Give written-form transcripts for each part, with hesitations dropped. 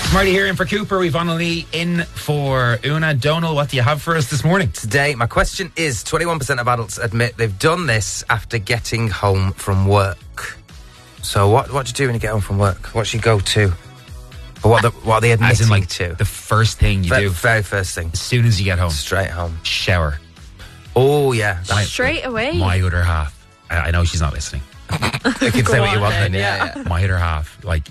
Marty here in for Cooper. We've Annalise in for Una. Donal, what do you have for us this morning? Today, my question is, 21% of adults admit they've done this after getting home from work. So what do you do when you get home from work? What's your go-to? Or what are they admitting As in, like, to? the first thing you do. Very first thing. As soon as you get home. Straight home. Shower. Oh, yeah. Straight away. My other half. I know she's not listening. You can say what you want then, yeah. My other half, like,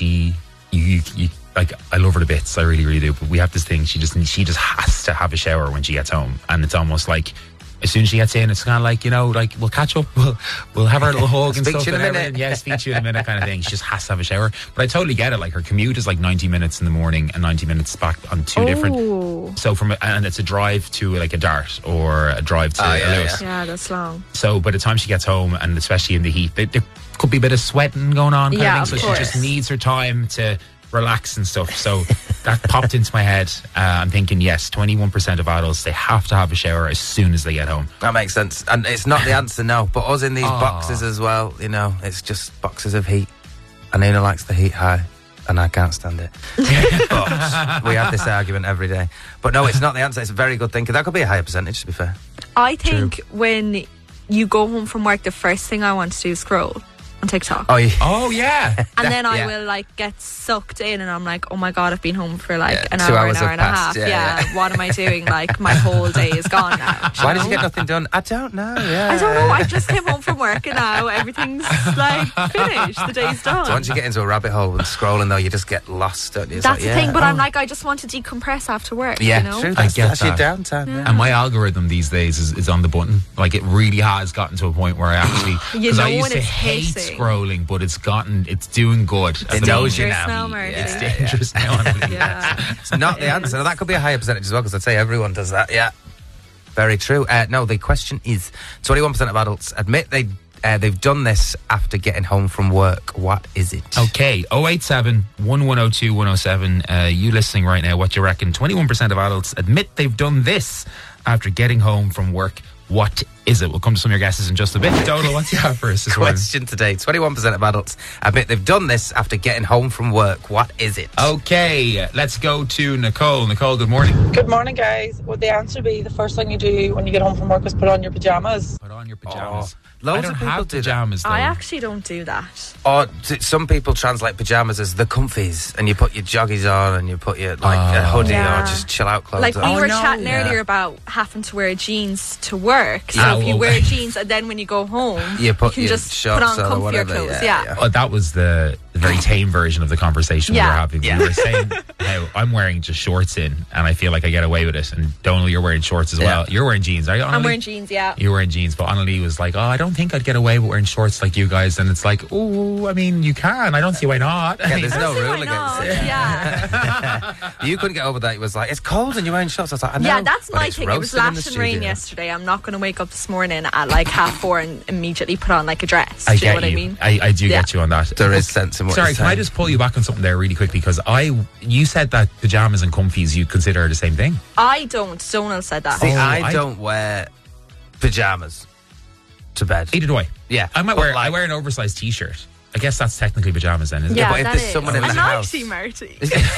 you like, I love her to bits. I really, really do. But we have this thing. She just has to have a shower when she gets home, and it's almost like as soon as she gets in, it's kind of like, you know, like, we'll catch up, we'll have our little hug and Speak stuff. to you in a minute. Everything. Yeah, speak to you in a minute, kind of thing. She just has to have a shower. But I totally get it. Like, her commute is like 90 minutes in the morning and 90 minutes back on two different. So and it's a drive to like a Dart or a drive to Lewis. Yeah, that's long. So by the time she gets home, and especially in the heat, there could be a bit of sweating going on, kind of thing. So she just needs her time to relax and stuff. So that popped into my head. I'm thinking, yes, 21% of adults, they have to have a shower as soon as they get home. That makes sense. And it's not the answer, no. But us in these boxes as well, you know, it's just boxes of heat. And Una likes the heat high, and I can't stand it. But we have this argument every day. But no, it's not the answer. It's a very good thing. That could be a higher percentage, to be fair. I think when you go home from work, the first thing I want to do is scroll on TikTok. Oh yeah. And then I will like get sucked in, and I'm like, oh my god, I've been home for like an 2 hour, hours an hour and a passed. half. What am I doing? Like, my whole day is gone now. Why did you get nothing done? I don't know. I don't know. I just came home from work, and now everything's like finished. The day's done. So once you get into a rabbit hole with scrolling, though, you just get lost, don't you? It's That's like, the thing. But I'm like, I just want to decompress after work. Yeah, you know? true. I get that's your that. downtime. Yeah. And my algorithm these days is on the button. Like, it really has gotten to a point where I actually, because I used to hate scrolling, but it's doing good. It knows you now. It's dangerous now. It's not the answer. Now, that could be a higher percentage as well, because I'd say everyone does that. Yeah, very true. No, the question is, 21% of adults admit they've done this after getting home from work. What is it? Okay, 087 1102 107. You listening right now, what do you reckon? 21% of adults admit they've done this after getting home from work. What is it? We'll come to some of your guesses in just a bit. Donal, what's you have for us this morning? Question today. 21% of adults admit they've done this after getting home from work. What is it? Okay, let's go to Nicole. Nicole, good morning. Good morning, guys. Would the answer be the first thing you do when you get home from work is put on your pyjamas? Put on your pyjamas. Loads I don't of people have do pyjamas, though. I actually don't do that. Or some people translate pyjamas as the comfies, and you put your joggies on and you put your a hoodie or just chill out clothes like on. we were chatting earlier about having to wear jeans to work. So if you wear jeans and then when you go home, you can your just shorts put on or comfier whatever. clothes. Oh, that was the very tame version of the conversation we were having. Yeah. We were saying how I'm wearing just shorts in, and I feel like I get away with it. And Donal, you're wearing shorts as well. You're wearing jeans, are you, Annalise? I'm wearing jeans, yeah. You're wearing jeans, but Annalise was like, I don't think I'd get away with wearing shorts like you guys. And it's like, I mean, you can. I don't see why not. Yeah, there's no rule against it. Yeah. You couldn't get over that. It was like, it's cold and you're wearing shorts. I was like, I know. Yeah, that's but my it's thing. It was roasting in the lashing rain studio. yesterday. I'm not going to wake up this morning at like 4:30 and immediately put on like a dress. I Do you know get what you. I mean? I do get you on that. There is sense in what Sorry, you're can I saying. just pull you back on something there really quickly? Because you said that pyjamas and comfies you consider the same thing. I don't. Donal said that. See, I don't wear pyjamas to bed. Either do I. Yeah. I wear an oversized t-shirt. I guess that's technically pyjamas then, isn't Yeah, but if that there's is. someone in the I'm house- not Marty.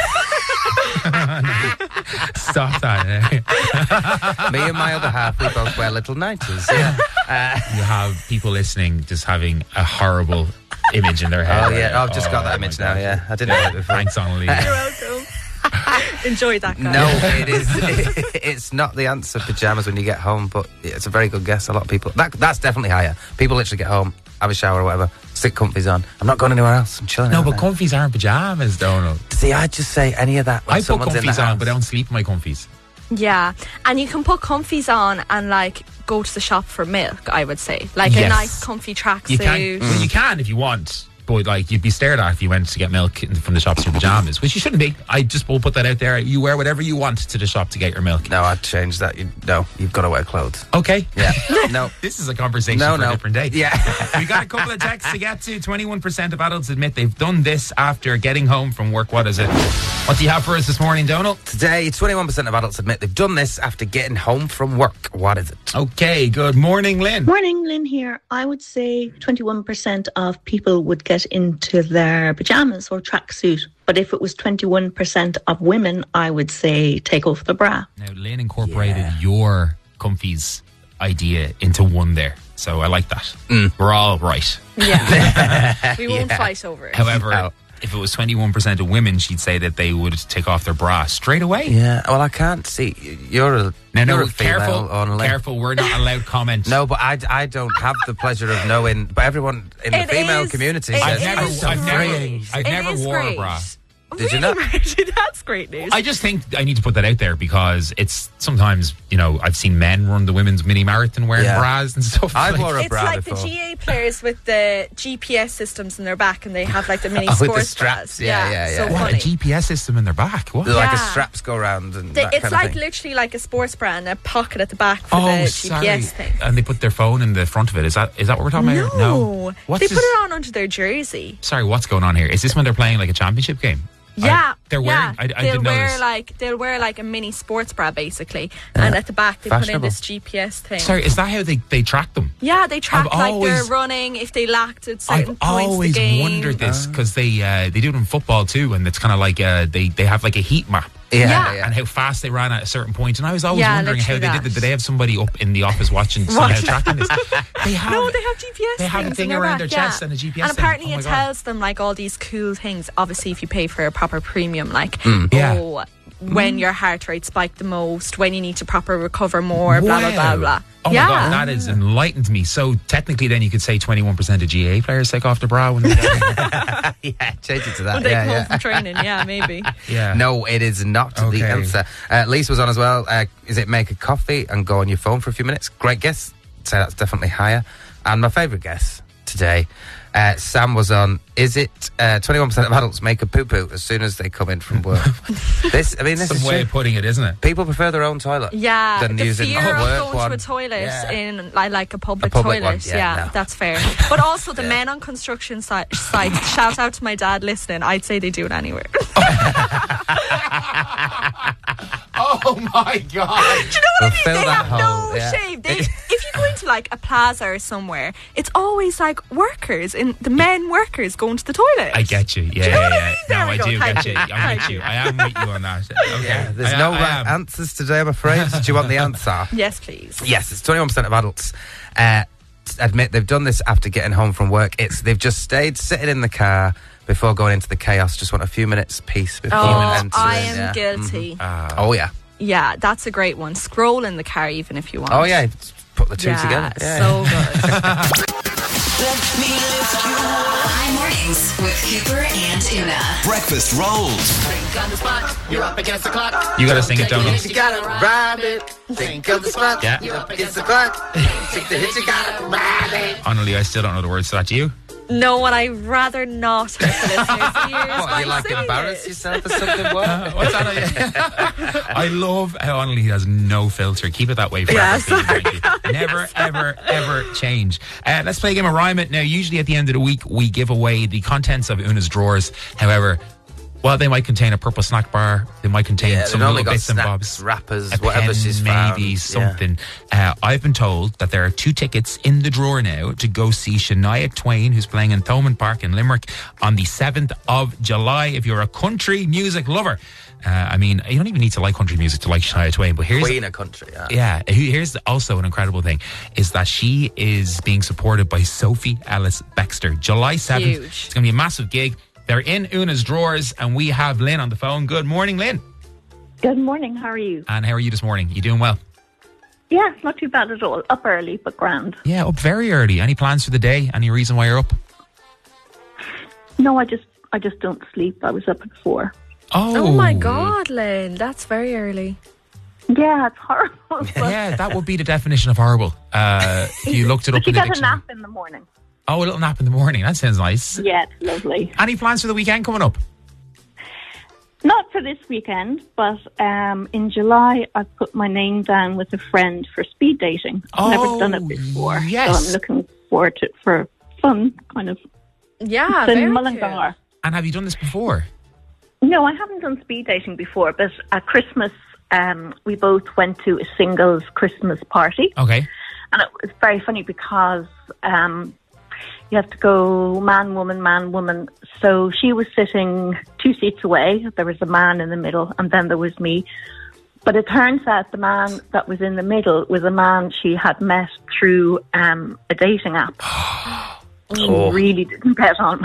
it? Stop that. Me and my other half, we both wear little 90s. Yeah. You have people listening just having a horrible image in their head. Oh, yeah. I've just got that my image now, God. yeah. I didn't know it before. Thanks, Annalise. You're welcome. Enjoy that, guys. No, it is. It's not the answer, pyjamas, when you get home, but it's a very good guess. A lot of people. That's definitely higher. People literally get home, have a shower or whatever, stick comfies on. I'm not going anywhere else. I'm chilling. No, out but there. comfies aren't pyjamas, Donal. See, I'd just say any of that when I put someone's in the comfies on, house. but I don't sleep in my comfies. Yeah, and you can put comfies on and like go to the shop for milk. I would say like a Yes. nice comfy tracksuit. You can, well, you can if you want, but like you'd be stared at if you went to get milk from the shops in your pajamas, which you shouldn't be. I just will put that out there. You wear whatever you want to the shop to get your milk. No, I'd change that. You've got to wear clothes. Okay. Yeah. No. This is a conversation for a different day. Yeah. We got a couple of texts to get to. 21% of adults admit they've done this after getting home from work. What is it? What do you have for us this morning, Donald? Today, 21% of adults admit they've done this after getting home from work. What is it? Okay, good morning, Lynn. Morning, Lynn here. I would say 21% of people would get into their pyjamas or tracksuit. But if it was 21% of women, I would say take off the bra. Now, Lynn incorporated your comfies idea into one there. So I like that. We're all right. Yeah. We won't fight over it. However, if it was 21% of women, she'd say that they would take off their bra straight away. Yeah, well, I can't see. You're a female, careful, we're not allowed comment. No, but I don't have the pleasure of knowing. But everyone in the female community says I've never wore a bra. Did you not? That's great news. I just think I need to put that out there because it's sometimes, I've seen men run the women's mini marathon wearing bras and stuff. I wore a bra before. It's before. like the GA players with the GPS systems in their back and they have like the mini sports with the straps. bras. Yeah. So what, funny. a GPS system in their back? What? Like a straps go around and that it's kind like of thing. literally like a sports bra and a pocket at the back for the GPS thing. And they put their phone in the front of it. Is that what we're talking about? No. What's they put it on under their jersey. Sorry, what's going on here? Is this when they're playing like a championship game? Yeah, they're wearing. I didn't know this. They'll wear like a mini sports bra basically, and at the back they put in this GPS thing. Sorry, is that how they track them? Yeah, they track they're running if they lacked at certain points. I've always wondered this because they do it in football too, and it's kind of like they have like a heat map. Yeah. And how fast they ran at a certain point. And I was always wondering how they did it. Did they have somebody up in the office watching somehow tracking this? They have GPS. They have a thing around their chest and a GPS. And apparently it tells them like all these cool things. Obviously, if you pay for a proper premium, like when your heart rate spiked the most, when you need to proper recover more, blah blah blah blah. Oh my God, that has enlightened me. So technically then you could say 21% of GA players take off their bra when they're change it to that. When they come home from training, maybe. Yeah. No, it is not the answer. Lisa was on as well. Is it make a coffee and go on your phone for a few minutes? Great guess. So that's definitely higher. And my favourite guess today, Sam was on, is it 21% of adults make a poo-poo as soon as they come in from work? This is some way of putting it, isn't it? People prefer their own toilet than using the fear a of work going one. to a toilet in like a public toilet. One. That's fair. But also the men on construction sites, shout out to my dad listening, I'd say they do it anywhere. Oh my God. Do you know what I mean? They have no shame. If you go into like a plaza or somewhere, it's always like workers, the men workers going to the toilet. I get you. Yeah, do you know what I mean? No, I do get you. I'm with you. I am with you on that. Okay. There's no right answers today, I'm afraid. Do you want the answer? Yes, please. Yes, it's 21% of adults admit they've done this after getting home from work. They've just stayed sitting in the car before going into the chaos. Just want a few minutes peace before entering. I am guilty. Oh yeah. Yeah, that's a great one. Scroll in the car even if you want. Oh yeah, put the two together. Yeah, so good. Let me lift you up. High mornings with Cooper and Una. Breakfast rolls. Think on the spot. You're up against the clock. You gotta sing it, Donald. You gotta ride it. Think of the spot. Yeah. You're up against the clock. Take the hit. You gotta ride it. Honestly, I still don't know the words to that. Do you? No, and I'd rather not for the listeners' ears. What, you like embarrass yourself or something? What's that? I love how Annalise has no filter. Keep it that way forever. Never, ever change. Let's play a game of Rhyme It. Now, usually at the end of the week, we give away the contents of Una's drawers. However, well, they might contain a purple snack bar. They might contain some little bits and bobs. Wrappers, a whatever pen, she's maybe found. something. I've been told that there are 2 tickets in the drawer now to go see Shania Twain, who's playing in Thomond Park in Limerick on the 7th of July. If you're a country music lover, I mean, you don't even need to like country music to like Shania Twain, but here's Queen of country. Here's also an incredible thing is that she is being supported by Sophie Ellis Bextor. July 7th. Huge. It's going to be a massive gig. They're in Una's drawers, and we have Lynn on the phone. Good morning, Lynn. Good morning, how are you? And how are you this morning? You doing well? Yeah, not too bad at all. Up early, but grand. Yeah, up very early. Any plans for the day? Any reason why you're up? No, I just don't sleep. I was up at 4. Oh my God, Lynn, that's very early. Yeah, it's horrible. Yeah, that would be the definition of horrible. If you looked it up in the dictionary. You get a nap in the morning. Oh, a little nap in the morning. That sounds nice. Yeah, it's lovely. Any plans for the weekend coming up? Not for this weekend, but in July I've put my name down with a friend for speed dating. I've never done it before. Yes. So I'm looking forward to it for fun, kind of. Yeah, it's in very Mullingar. And have you done this before? No, I haven't done speed dating before, but at Christmas, we both went to a singles Christmas party. Okay. And it was very funny because you have to go man, woman. So she was sitting 2 seats away. There was a man in the middle, and then there was me. But it turns out the man that was in the middle was a man she had met through a dating app. We really didn't get on.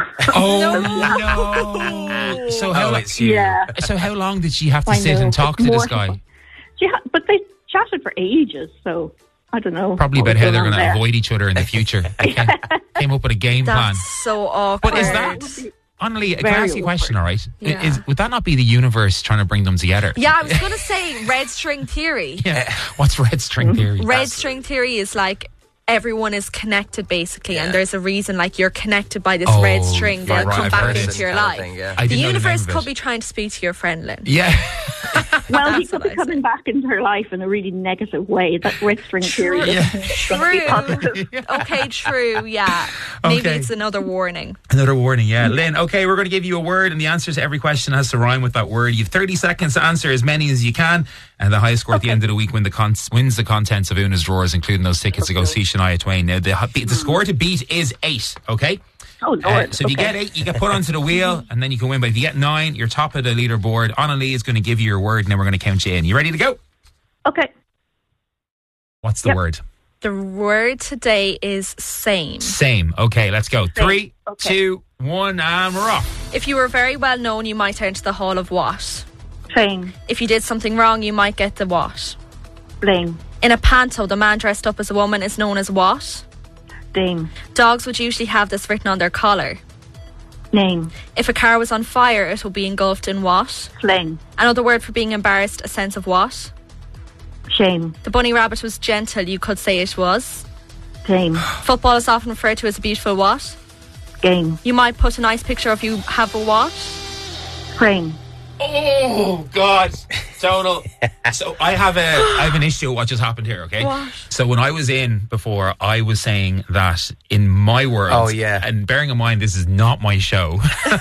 No! So how long did she have to sit and talk to this guy? But they chatted for ages, so I don't know. Probably about how they're going to avoid each other in the future. Came up with a game plan. That's so awkward. But is that... Annalise, can I ask you a question, all right? Yeah. Would that not be the universe trying to bring them together? Yeah, I was going to say red string theory. Yeah. What's red string theory? Red string theory is like everyone is connected basically, and there's a reason like you're connected by this red string that will come back into your life. The universe could be trying to speak to your friend Lynn. Yeah. Well, he could be coming back into her life in a really negative way. That red string theory is going to be positive. Okay, true, yeah. Maybe it's another warning. Another warning, yeah. Lynn, okay, we're going to give you a word, and the answer to every question has to rhyme with that word. You have 30 seconds to answer as many as you can, and the highest score at the end of the week wins the contents of Una's drawers, including those tickets to go see Shania Twain. Now, the score to beat is 8, okay? Oh, Lord. So if you get 8, you get put onto the wheel, and then you can win. But if you get 9, you're top of the leaderboard. Annalise is going to give you your word, and then we're going to count you in. You ready to go? Okay. What's the word? The word today is same. Same. Okay, let's go. 3, 2, 1, and we're off. If you were very well known, you might enter the hall of what? Fame. If you did something wrong, you might get the what? Blame. In a panto, the man dressed up as a woman is known as what? Dame. Dogs would usually have this written on their collar. Name. If a car was on fire, it would be engulfed in what? Flame. Another word for being embarrassed, a sense of what? Shame. The bunny rabbit was gentle, you could say it was. Tame. Football is often referred to as a beautiful what? Game. You might put a nice picture of you have a what? Frame. Oh God, Donal. So I have an issue with what just happened here. Okay. What? So when I was in before, I was saying that in my world. And bearing in mind this is not my show.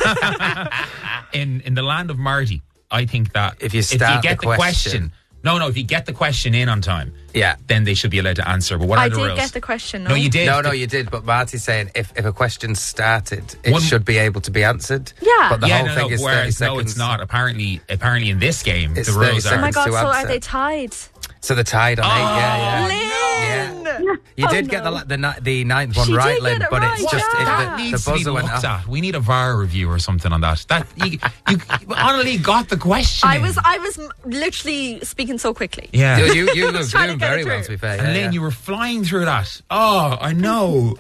in the land of Marty, I think that if you get the question. No, if you get the question in on time, then they should be allowed to answer. But what are the rules? I did get the question. No, you did. No, you did. But Marty's saying if a question started, it should be able to be answered. Yeah. But the whole thing is 30 seconds. No, it's not. Apparently in this game, it's the rules are. Oh my God! So are they tied? So they're tied on 8. Yeah. Lynn! You did get the ninth one right, Lynn, but it's just the buzzer went off. We need a VAR review or something on that. That you Annalise got the question. I was literally speaking so quickly. Yeah, you were doing very well, to be fair. And Lynn, you were flying through that. Oh, I know.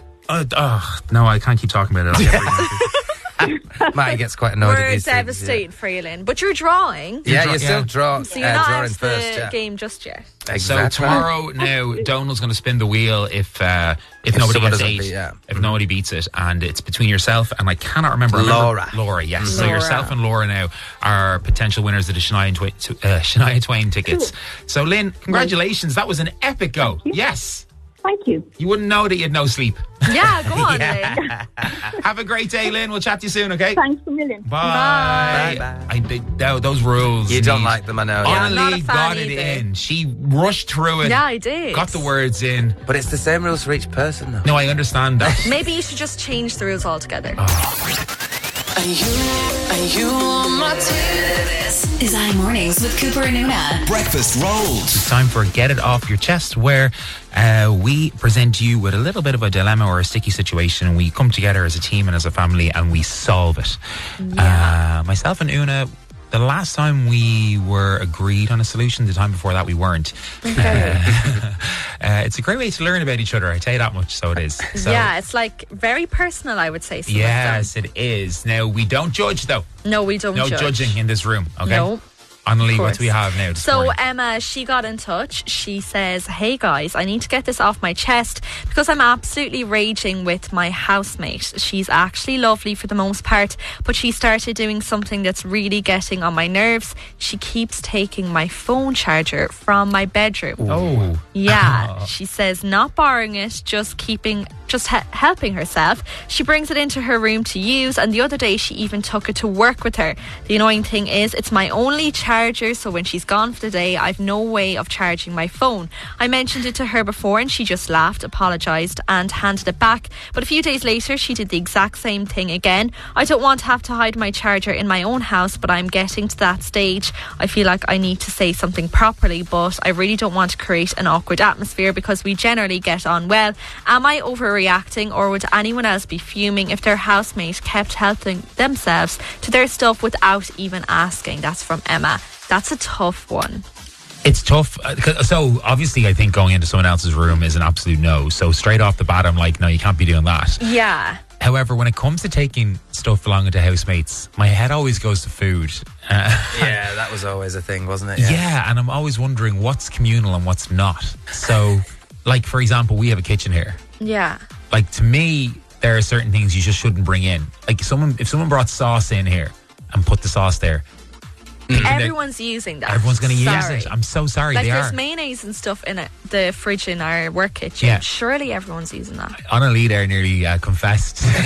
No, I can't keep talking about it. Marty gets quite annoyed at these things. We're devastated for you, Lynn. But you're drawing. Yeah, you're still drawing. So you're not drawing out first, the game just yet. Exactly. So tomorrow, now Donal's going to spin the wheel if nobody gets 8, if nobody beats it, and it's between yourself and I cannot remember Laura. Yes. So yourself and Laura now are potential winners of the Shania Twain tickets. So Lynn, congratulations! That was an epic go. Yes. Thank you. You wouldn't know that you had no sleep. Yeah, go on, Lynn. Have a great day, Lynn. We'll chat to you soon, okay? Thanks a million. Bye. Those rules. You don't like them, I know. Annalise got it in. She rushed through it. Yeah, I did. Got the words in. But it's the same rules for each person, though. No, I understand that. Maybe you should just change the rules altogether. Are you on my team? This is iMornings with Cooper and Una. Breakfast rolls. It's time for Get It Off Your Chest, where we present you with a little bit of a dilemma or a sticky situation, and we come together as a team and as a family and we solve it. Yeah. Myself and Una, the last time we were agreed on a solution, the time before that we weren't. Okay. It's a great way to learn about each other, I tell you that much, so it is. So, yeah, it's like very personal, I would say. Yes, it is. Now, we don't judge, though. No, we don't judge. No judging in this room, okay? No. Annalie, what do we have now this morning? Emma, she got in touch. She says, hey guys, I need to get this off my chest because I'm absolutely raging with my housemate. She's actually lovely for the most part, but she started doing something that's really getting on my nerves. She keeps taking my phone charger from my bedroom. Oh. Yeah. She says not borrowing it, just helping herself. She brings it into her room to use, and the other day she even took it to work with her. The annoying thing is it's my only charger, so when she's gone for the day I've no way of charging my phone. I mentioned it to her before and she just laughed, apologised and handed it back, but a few days later she did the exact same thing again. I don't want to have to hide my charger in my own house, but I'm getting to that stage. I feel like I need to say something properly, but I really don't want to create an awkward atmosphere because we generally get on well. Am I overreacting, or would anyone else be fuming if their housemate kept helping themselves to their stuff without even asking? That's from Emma. That's a tough one. It's tough. So obviously I think going into someone else's room is an absolute no. So straight off the bat I'm like, no, you can't be doing that. Yeah. However, when it comes to taking stuff belonging to housemates, my head always goes to food. Yeah, that was always a thing, wasn't it? Yeah, and I'm always wondering what's communal and what's not. So, like, for example, we have a kitchen here. Yeah. Like, to me, there are certain things you just shouldn't bring in. Like, if someone brought sauce in here and put the sauce there, everyone's using that. Everyone's going to use it. I'm so sorry. Like, they there's are. mayonnaise and stuff in the fridge in our work kitchen. Yeah. Surely everyone's using that. Annalie there nearly confessed. No,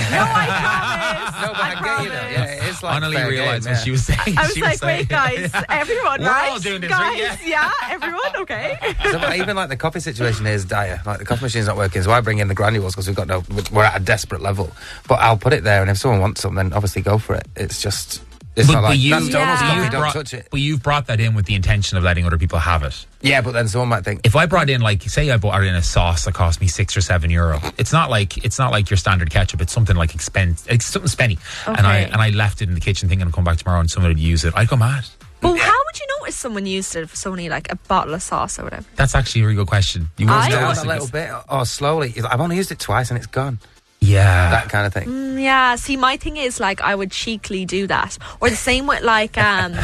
I promise. No, but I get you though. Yeah, it's like Annalie realised what she was saying. I was like, wait, guys, everyone, We're right? all doing this, guys, right? yeah, everyone, okay. So, but even like the coffee situation is dire. Like the coffee machine's not working, so I bring in the granules because we're at a desperate level. But I'll put it there, and if someone wants something, then obviously go for it. It's just. It's not like that's Donald's coffee, don't touch it. But you've brought that in with the intention of letting other people have it. Yeah, but then someone might think, if I brought in, like, say I brought in a sauce that cost me €6 or €7, it's not like your standard ketchup. It's something like it's something spenny. Okay. And I left it in the kitchen thinking I'll come back tomorrow and someone would use it. I'd go mad. But how would you notice someone used it if it's only like a bottle of sauce or whatever? That's actually a really good question. You I won't notice a little bit, or slowly. I've only used it twice and it's gone. Yeah. That kind of thing. Yeah, see, my thing is, like, I would cheekily do that. Or the same with, like,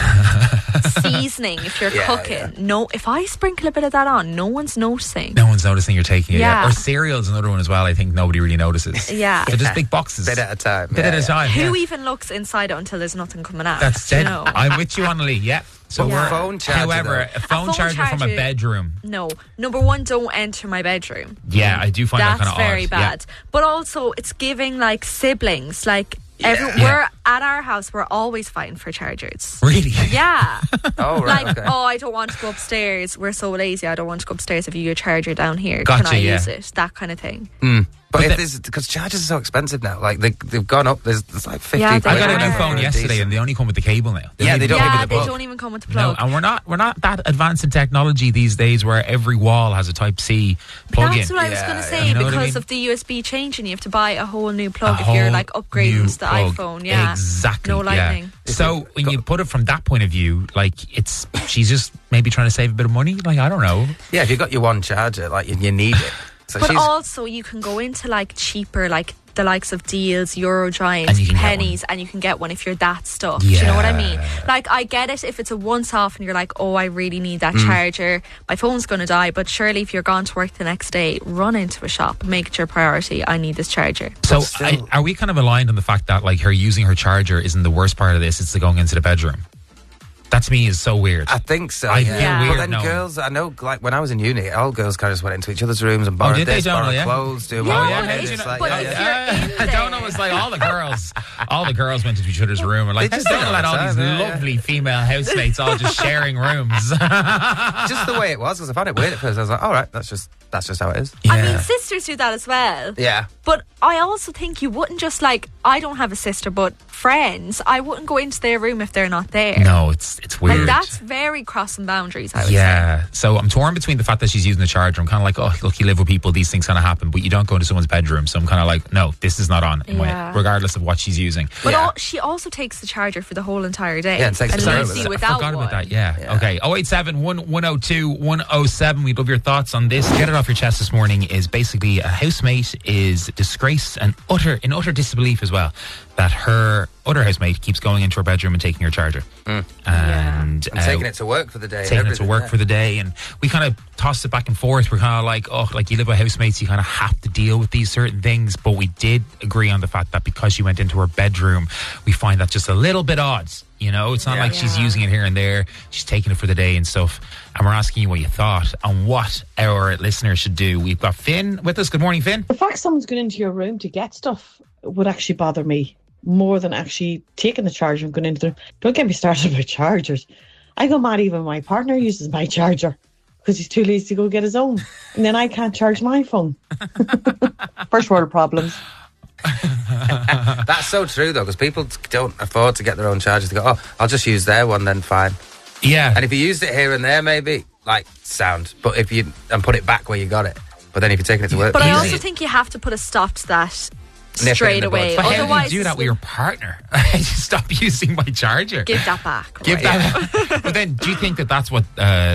seasoning, if you're cooking. Yeah. No, if I sprinkle a bit of that on, no one's noticing. No one's noticing you're taking it. Yeah. Or cereal's another one as well, I think nobody really notices. Yeah. They're just big boxes. Bit at a time. Bit at a time. Who even looks inside it until there's nothing coming out? That's it. I'm with you, Annalie, yeah. So phone charger, however, a phone charger from a bedroom. No. Number one, don't enter my bedroom. Yeah, I do find that kind of odd. That's very bad. Yeah. But also, it's giving, like, siblings, like, we're at our house, we're always fighting for chargers. Really? Yeah. Oh, right. Like, okay. I don't want to go upstairs. We're so lazy. I don't want to go upstairs. If you get a charger down here, gotcha, can I use it? That kind of thing. But if there's, because chargers are so expensive now, like they've gone up. There's like 50. Yeah, I got a new are. phone yesterday, and they only come with the cable now. They They don't even come with the plug. No, and we're not that advanced in technology these days, where every wall has a Type C plug-in. That's what I was going to say, You know because what I mean? of the USB changing, you have to buy a whole new plug if you're like upgrading to the iPhone. Yeah, exactly. No lightning. Yeah. So when you put it from that point of view, like she's just maybe trying to save a bit of money. Like, I don't know. Yeah, if you've got your one charger, like you need it. So but also you can go into like cheaper, like the likes of Deals, Eurogiant, Pennies, and you can get one if you're that stuff. Yeah. Do you know what I mean? Like, I get it if it's a once off and you're like, oh, I really need that charger, my phone's going to die. But surely if you're gone to work the next day, run into a shop, make it your priority. I need this charger. So are we kind of aligned on the fact that, like, her using her charger isn't the worst part of this? It's the going into the bedroom. That to me is so weird. I think so. I feel weird. But then girls, I know, like when I was in uni, all girls kind of just went into each other's rooms and borrowed borrowed clothes, do Donald was like, all the girls went into each other's room and like, just don't let all these lovely female housemates all just sharing rooms. Just the way it was, because I found it weird at first. I was like, all right, that's just how it is. Yeah. I mean, sisters do that as well. Yeah. But I also think you wouldn't just like, I don't have a sister, but friends, I wouldn't go into their room if they're not there. No, it's weird. Like, that's very crossing boundaries, I would say. So I'm torn between the fact that she's using the charger. I'm kind of like, oh, look, you live with people, these things kind of happen, but you don't go into someone's bedroom. So I'm kind of like, no, this is not on, regardless of what she's using. But she also takes the charger for the whole entire day. Yeah, and takes the leaves you without I forgot one. about that, yeah. Okay, 087 102 107. We'd love your thoughts on this. Get it off your chest this morning is basically a housemate is disgraced and in utter disbelief as well that her other housemate keeps going into her bedroom and taking her charger. And taking it to work for the day. Taking it to work for the day. And we kind of tossed it back and forth. We're kind of like, oh, like you live with housemates, you kind of have to deal with these certain things. But we did agree on the fact that because she went into her bedroom, we find that just a little bit odd. You know, it's not like she's using it here and there. She's taking it for the day and stuff. And we're asking you what you thought and what our listeners should do. We've got Finn with us. Good morning, Finn. The fact someone's going into your room to get stuff would actually bother me more than actually taking the charger and going into the... Don't get me started about chargers. I go mad even my partner uses my charger because he's too lazy to go get his own. And then I can't charge my phone. First world problems. That's so true, though, because people don't afford to get their own chargers. They go, oh, I'll just use their one, then fine. Yeah. And if you used it here and there, maybe, like, sound. But if you... And put it back where you got it. But then if you're taking it to work... But I also think you have to put a stop to that straight away. But how do you do that with your partner? Stop using my charger. Give that back. Give that. But then, do you think that that's what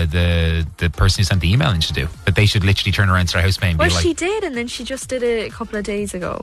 the person who sent the email in should do? That they should literally turn around to their housemate and be like... Well, she did, and then she just did it a couple of days ago.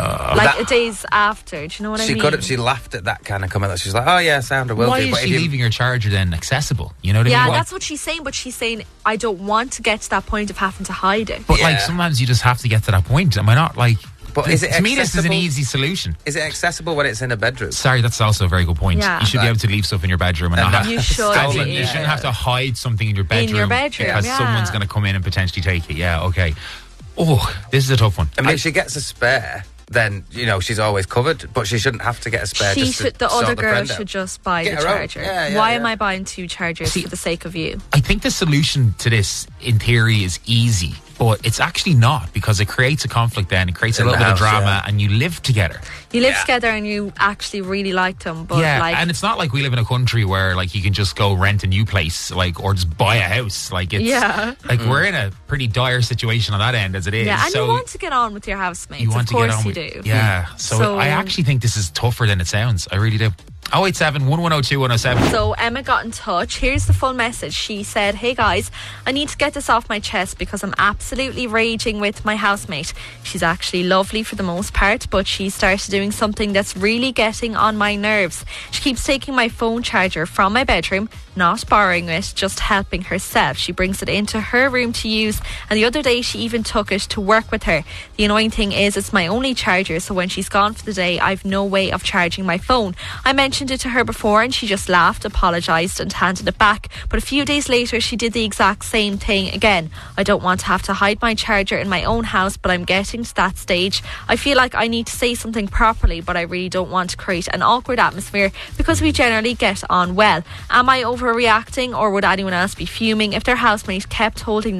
Days after. Do you know what I mean? She laughed at that kind of comment. She's like, oh yeah, sound will do. Why is she leaving her charger then accessible? You know what I mean? Yeah, that's what she's saying, but she's saying, I don't want to get to that point of having to hide it. But like, sometimes you just have to get to that point. Am I not like... But is it to me, this is an easy solution. Is it accessible when it's in a bedroom? Sorry, that's also a very good point. Yeah. You should be able to leave stuff in your bedroom and not have you should. You shouldn't have to hide something in your bedroom, because someone's going to come in and potentially take it. Yeah, okay. Oh, this is a tough one. I mean, if she gets a spare, then, you know, she's always covered, but she shouldn't have to get a spare. The other girl should just buy the charger. Why am I buying two chargers for the sake of you? I think the solution to this, in theory, is easy. But it's actually not, because it creates a conflict then. It creates a little bit of drama, and you live together. You live together and you actually really like them. But and it's not like we live in a country where like you can just go rent a new place, like, or just buy a house. Like it's we're in a pretty dire situation on that end as it is. Yeah, and you want to get on with your housemates. You want of course to get on you with, do. Yeah. So I actually think this is tougher than it sounds. I really do. 087 1102 107. So Emma got in touch. Here's the full message. She said, hey guys, I need to get this off my chest because I'm absolutely raging with my housemate. She's actually lovely for the most part, but she started doing something that's really getting on my nerves. She keeps taking my phone charger from my bedroom, not borrowing it, just helping herself. She brings it into her room to use, and the other day she even took it to work with her. The annoying thing is it's my only charger, so when she's gone for the day I've no way of charging my phone. I mentioned it to her before and she just laughed, apologised and handed it back, but a few days later she did the exact same thing again. I don't want to have to hide my charger in my own house, but I'm getting to that stage. I feel like I need to say something properly, but I really don't want to create an awkward atmosphere because we generally get on well. Am I overreacting, or would anyone else be fuming if their housemate kept helping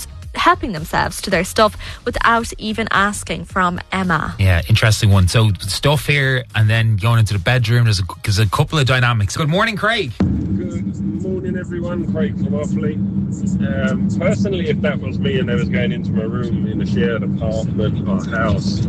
themselves to their stuff without even asking? From Emma. Yeah, interesting one. So stuff here and then going into the bedroom, there's a couple of dynamics. Good morning, Craig. Good morning, everyone. Craig from Offaly. Personally, if that was me and they was going into my room in a shared apartment or house,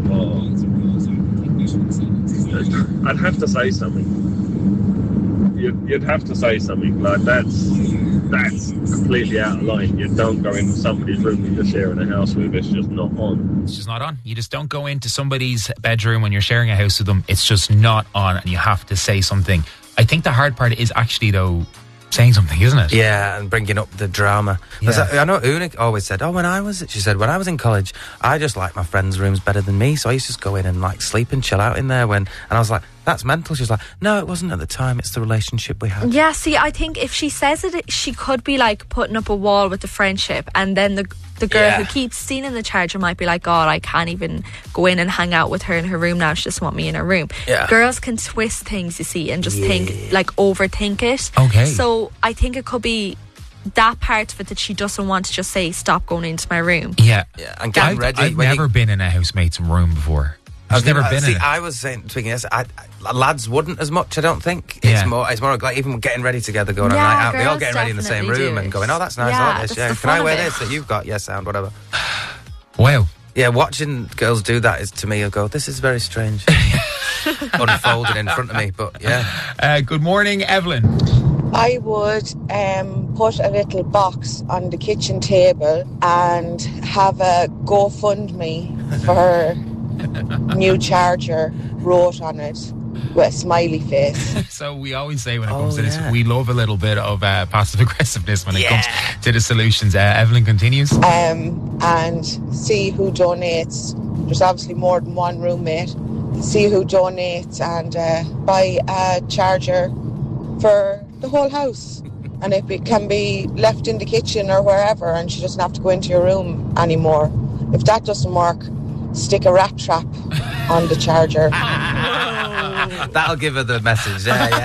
I'd have to say something. You'd have to say something. Like, that's completely out of line. You don't go into somebody's room that you're sharing a house with. It's just not on. It's just not on. You just don't go into somebody's bedroom when you're sharing a house with them. It's just not on, and you have to say something. I think the hard part is actually, though, saying something, isn't it? Yeah, and bringing up the drama. Yeah. I know Una always said, when I was in college, I just liked my friends' rooms better than me, so I used to just go in and like sleep and chill out in there and I was like, that's mental. She was like, no, it wasn't at the time, it's the relationship we had. Yeah, see, I think if she says it, she could be like putting up a wall with the friendship, and then the girl who keeps stealing the charger might be like, God, I can't even go in and hang out with her in her room now, she doesn't want me in her room. Girls can twist things, you see, and just overthink it. Okay. So I think it could be that part of it that she doesn't want to just say, stop going into my room. Yeah. And getting ready. I've never been in a housemate's room before. I've never been in it. I was thinking this, lads wouldn't as much, I don't think. It's more like even getting ready together, going on a night out, they all getting ready in the same room and going, oh, that's nice, I like this, yeah. Can I wear this that you've got? Yeah, sound, whatever. Wow. Yeah, watching girls do that is, to me, I go, this is very strange. Unfolded in front of me, but yeah. Good morning, Evelyn. I would put a little box on the kitchen table and have a GoFundMe for new charger wrote on it with a smiley face. So we always say when it comes to this, we love a little bit of passive aggressiveness when it comes to the solutions. Evelyn continues. And see who donates. There's obviously more than one roommate. See who donates and buy a charger for the whole house. And it can be left in the kitchen or wherever, and she doesn't have to go into your room anymore. If that doesn't work, stick a rat trap on the charger. That'll give her the message.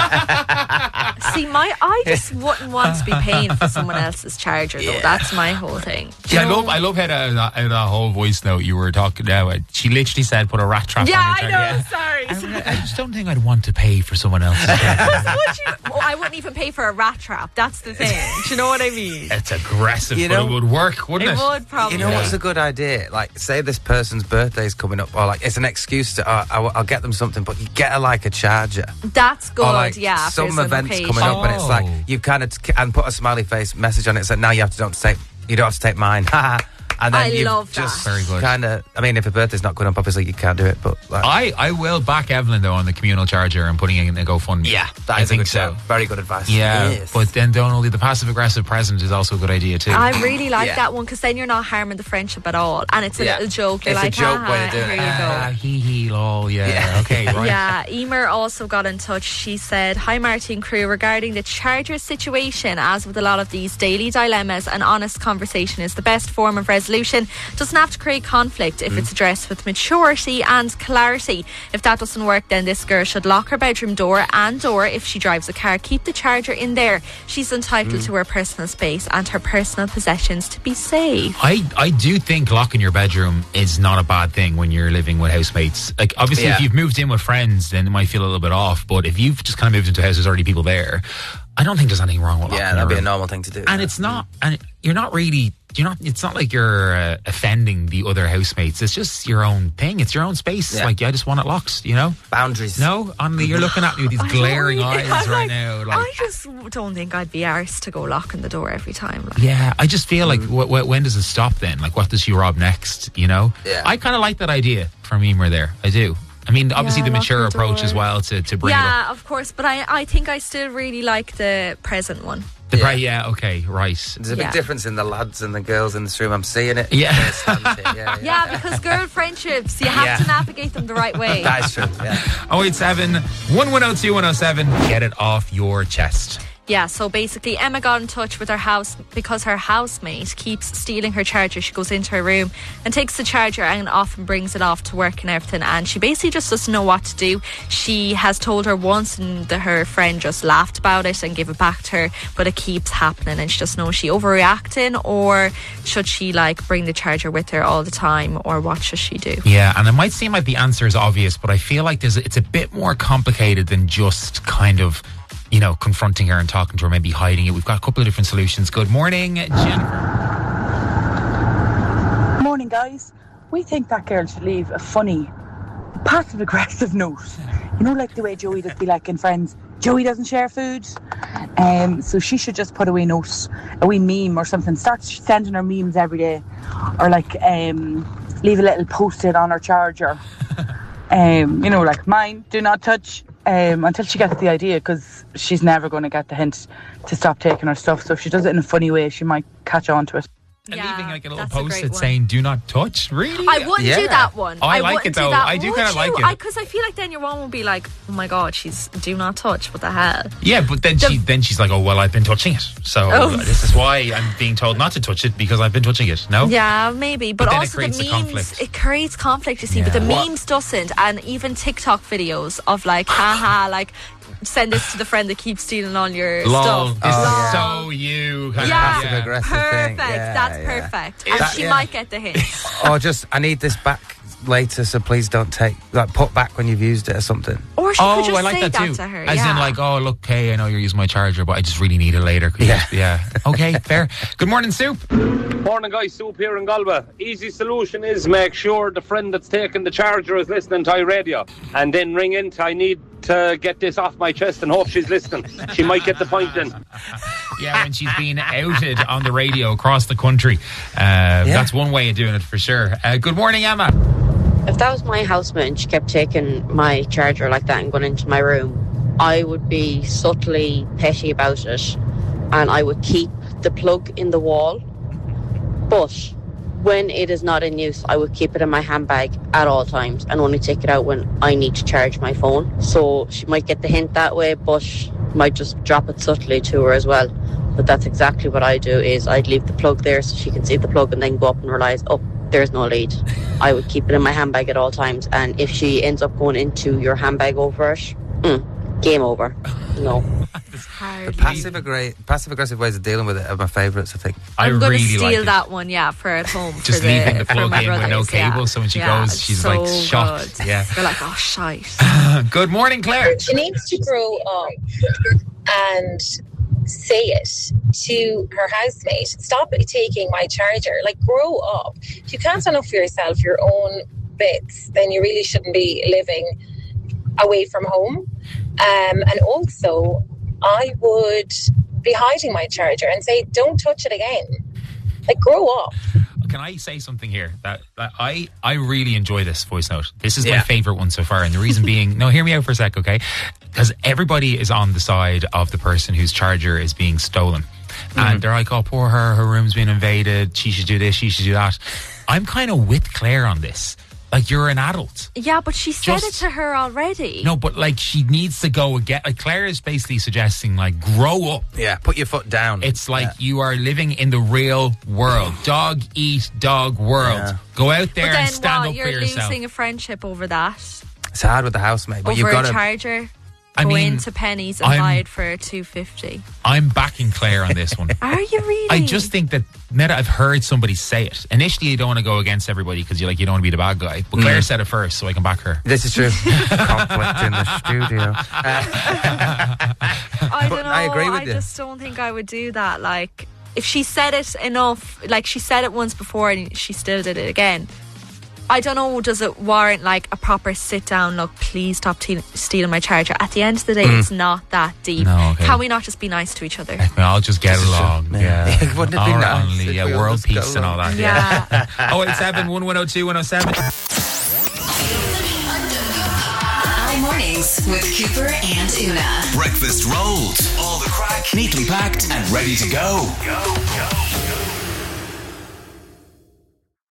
See, I just wouldn't want to be paying for someone else's charger, though. That's my whole thing. I love how that whole voice note you were talking about. She literally said, "Put a rat trap on your charger." Yeah, I know. Sorry. I just don't think I'd want to pay for someone else's charger. I wouldn't even pay for a rat trap. That's the thing. Do you know what I mean? It's aggressive, but it would work, wouldn't it? It would probably. You know what's a good idea? Like, say this person's birthday's coming up, or like it's an excuse to I'll get them something, but you get her like a charger. That's good. Or like some events coming up, and it's like you kind of and put a smiley face message on it. So now you don't have to take mine. And then I love that. Just very good. Kind of. I mean, if a birthday's not good up, obviously you can't do it. But like, I will back Evelyn though on the communal charger and putting it in a GoFundMe. Yeah, I think so. Very good advice. Yeah, yes. But then Donald, the passive aggressive present is also a good idea too. I really like that one because then you're not harming the friendship at all, and it's a little joke. You're it's a joke way to do it. Here you go. Hee lol. Yeah. Okay. Right. Yeah. Emer also got in touch. She said, "Hi Marty and crew. Regarding the charger situation, as with a lot of these daily dilemmas, an honest conversation is the best form of resolution. Doesn't have to create conflict if it's addressed with maturity and clarity. If that doesn't work, then this girl should lock her bedroom door, or if she drives a car, keep the charger in there. She's entitled to her personal space and her personal possessions to be safe." I do think locking your bedroom is not a bad thing when you're living with housemates. Like, obviously, if you've moved in with friends, then it might feel a little bit off. But if you've just kind of moved into a house, there's already people there. I don't think there's anything wrong with locking that'd be a normal thing to do. And it's not, and you're not really. It's not like you're offending the other housemates. It's just your own thing. It's your own space. Yeah. Like, I just want it locked, Boundaries. No, Andy, you're looking at me with these glaring eyes right now. Like, I just don't think I'd be arsed to go locking the door every time. Like. Yeah, I just feel like, when does it stop then? Like, what does she rob next, Yeah. I kind of like that idea from Emer there. I do. I mean, obviously the mature approach as well to bring it up. Yeah, of course. But I think I still really like the present one. Okay, right. There's a big difference in the lads and the girls in this room. I'm seeing it. Yeah. Yeah, because girl friendships, you have to navigate them the right way. That is true, 087 1102 107. Get it off your chest. Yeah, so basically Emma got in touch with her house because her housemate keeps stealing her charger. She goes into her room and takes the charger and often brings it off to work and everything, and she basically just doesn't know what to do. She has told her once and her friend just laughed about it and gave it back to her, but it keeps happening and she doesn't know, is she overreacting or should she bring the charger with her all the time, or what should she do? Yeah, and it might seem like the answer is obvious, but I feel like it's a bit more complicated than just kind of confronting her and talking to her, maybe hiding it. We've got a couple of different solutions. Good morning, Jennifer. Morning, guys. We think that girl should leave a funny, passive-aggressive note. Like the way Joey does be like in Friends. Joey doesn't share food. So she should just put a wee note, a wee meme or something. Start sending her memes every day. Or leave a little post-it on her charger. Like mine, do not touch. Until she gets the idea, because she's never going to get the hint to stop taking her stuff. So if she does it in a funny way, she might catch on to it. And leaving a little post-it saying "Do not touch." Really, I wouldn't do that one. I like it though. I do kind of like it because I feel like then your mom will be like, "Oh my god, she's do not touch." What the hell? Yeah, but then she's like, "Oh well, I've been touching it, so this is why I'm being told not to touch it because I've been touching it." No. Yeah, maybe, but also the memes. It creates conflict, you see, but the memes doesn't, and even TikTok videos of haha, send this to the friend that keeps stealing all your stuff. This is so you. Passive aggressive perfect. thing. That's perfect. And she might get the hint. Or just, I need this back later, so please don't put back when you've used it or something. Or she could just I like say that too. to her. As in look, hey, I know you're using my charger, but I just really need it later. Okay, fair. Good morning, Soup. Morning, guys. Soup here in Galway. Easy solution is make sure the friend that's taking the charger is listening to iRadio, and then ring in I need to get this off my chest and hope she's listening. She might get the point then. Yeah, when she's being outed on the radio across the country. That's one way of doing it for sure. Good morning, Emma. if that was my housemate and she kept taking my charger like that and going into my room, I would be subtly petty about it, and I would keep the plug in the wall. But when it is not in use, I would keep it in my handbag at all times and only take it out when I need to charge my phone. So she might get the hint that way, but might just drop it subtly to her as well. But that's exactly what I do, is I'd leave the plug there so she can see the plug and then go up and realise, oh, there's no lead. I would keep it in my handbag at all times, and if she ends up going into your handbag over it, game over. No. The passive-aggressive ways of dealing with it are my favourites, I think. I'm going to really steal like that one, for at home. Just leaving the plug in with no cable, so when she goes, she's so like shocked. Good. Yeah. They're like, oh, shite. Good morning, Claire. She needs to grow up and say it to her housemate. Stop taking my charger. Like, grow up. If you can't stand up for yourself, your own bits, then you really shouldn't be living away from home. And also, I would be hiding my charger and say, don't touch it again. Like, grow up. Can I say something here? That I really enjoy this voice note. This is my favourite one so far. And the reason being, no, hear me out for a sec, okay? Because everybody is on the side of the person whose charger is being stolen. And they're like, oh, poor her room's been invaded. She should do this, she should do that. I'm kind of with Claire on this. Like, you're an adult. Yeah, but she said it to her already. No, but like, she needs to go again. Like, Claire is basically suggesting, like, grow up. Yeah, put your foot down. It's like you are living in the real world. Dog eat dog world. Yeah. Go out there and stand up for yourself. You're losing a friendship over that. It's hard with the housemate, but over you've got a charger. Go into Pennies and buy it for $2.50. I'm backing Claire on this one. Are you really? I just think that now that I've heard somebody say it, initially you don't want to go against everybody because you don't want to be the bad guy. But Claire said it first, so I can back her. This is true. Conflict in the studio. I don't know. I agree with you. I just don't think I would do that. Like, if she said it enough, like she said it once before and she still did it again, I don't know, does it warrant like a proper sit down, look, please stop stealing my charger? At the end of the day, it's not that deep. No, okay. Can we not just be nice to each other? I'll just get along. Yeah. Wouldn't it be nice? Yeah, world peace and all that. Yeah. 087 1102 107. Mornings with Cooper and Una. Breakfast rolls. All the crack, neatly packed and ready to go. Go.